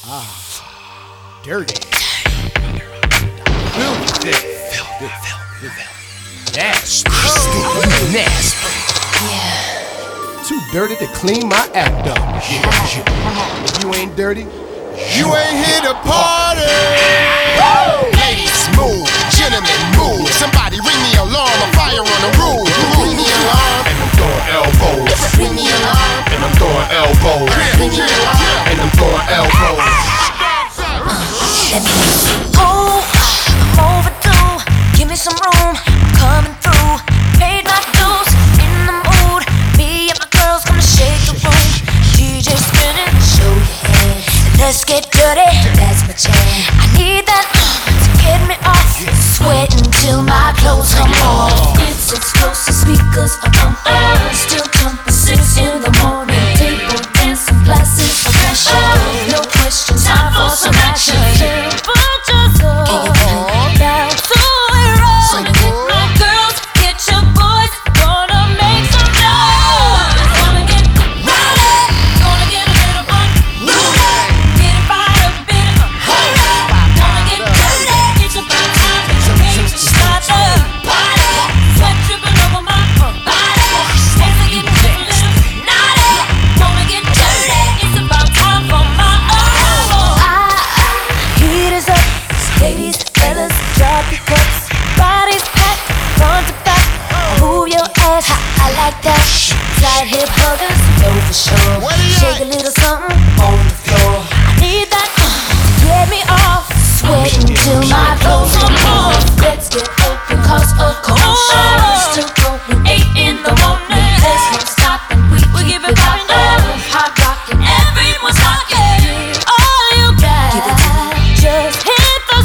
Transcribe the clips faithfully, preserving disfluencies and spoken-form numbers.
Ah, dirty. Filthy. Filthy. Filthy. Nasty. Nasty. Yeah. Too dirty to clean my act up. If you ain't dirty, you ain't here to party. Ladies, move. Gentlemen, move. Somebody ring the alarm. A fire on the roof. Ring the alarm. And I'm throwing elbows. Ring the alarm. And I'm throwing elbows. Ring the alarm. And I'm throwing elbows. Let me oh, I'm overdue. Give me some room. I'm coming through. Paid my dues. In the mood. Me and my girls gonna shake the room. D J spinning. Show your hand. Let's get dirty. That's my jam. I need that to get me off. Sweating till my clothes come off. It's explosive speakers are pumping. Still jumping six in the morning. Table dancing glasses of passion. No questions. Time for some action. Ladies, fellas, drop your cups. Bodies packed, front to back. Move your ass, I like that. Side hip huggers, know for sure. Shake a little something on the floor. I need that to get me off. Sweating till my clothes come off. Let's get open, cause a commotion. Still going eight in the morning. There's no stopping, we keep it poppin'. Hot rockin', everyone's rockin'. All you got, give it to me. Just hit.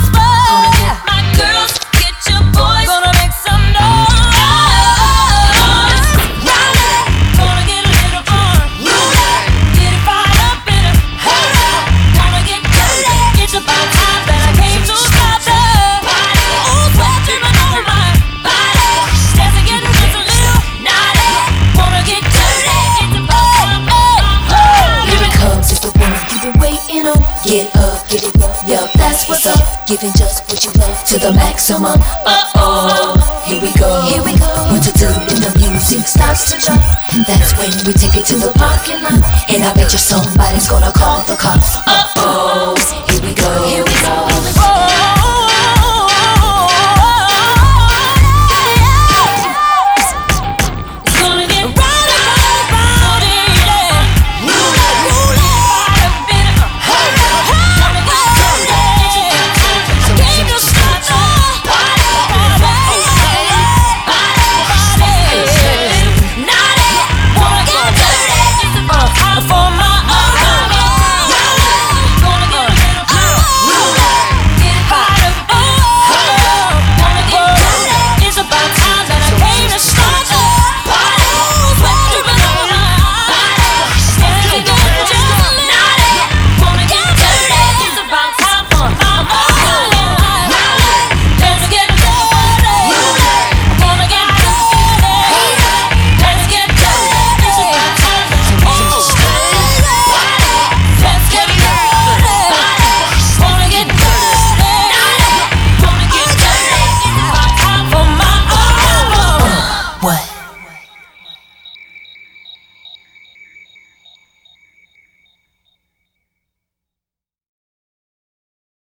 Get up, get it rough, yup, that's what's up. Giving just what you love to the maximum. Uh-oh, here we go, here we go. What to do when the music starts to jump? That's when we take it to the parking lot. And I bet you somebody's gonna call the cops. Uh-oh.